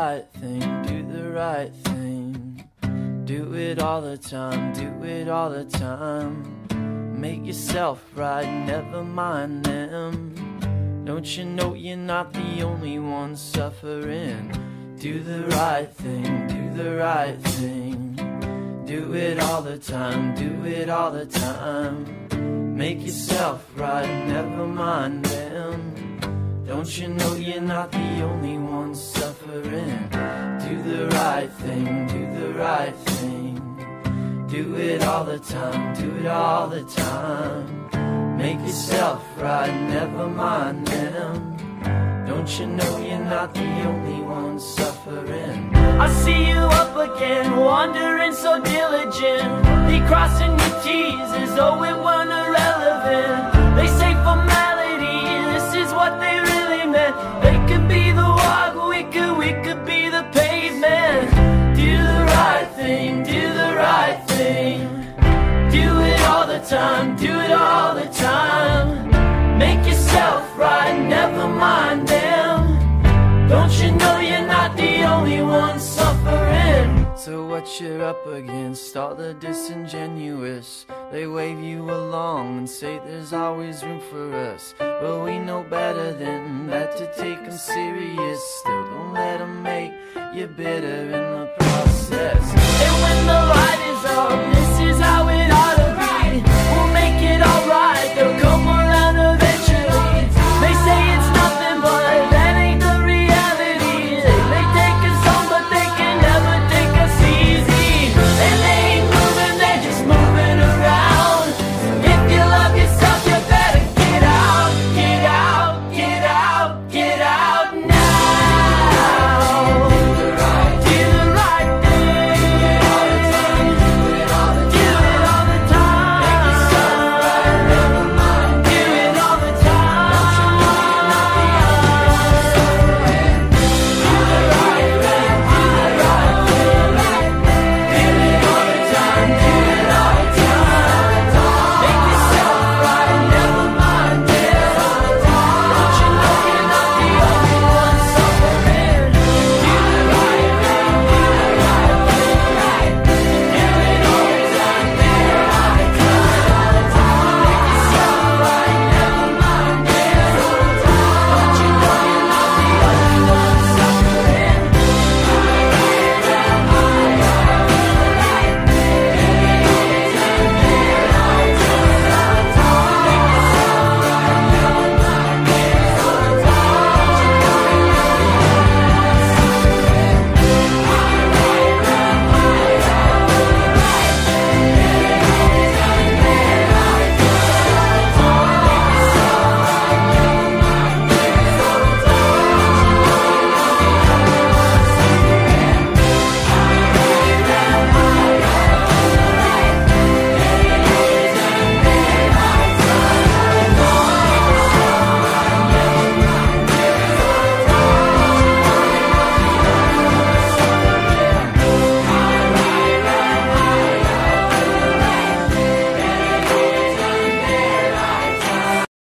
right thing, do the right thing. Do it all the time, do it all the time. Make yourself right, never mind them. Don't you know you're not the only one suffering? Do the right thing, do the right thing. Do it all the time, do it all the time. Make yourself right, never mind them. Don't you know you're not the only one suffering? Do the right thing, do the right thing. Do it all the time, do it all the time. Make yourself right, never mind them. Don't you know you're not the only one suffering? I see you up again, wandering so diligent. Be crossing your T's as though it weren't irrelevant. They say formality, this is what they really meant. They could be the walk, we could be the pavement. Do the right thing, do the right thing. Do it all the time, do it all the time. Make yourself right, never mind them. Don't you know you're not the only one suffering? So what you're up against, all the disingenuous. They wave you along and say there's always room for us. But we know better than that, to take them serious. Still don't let them make you bitter in the process. And when the light is on, this is how it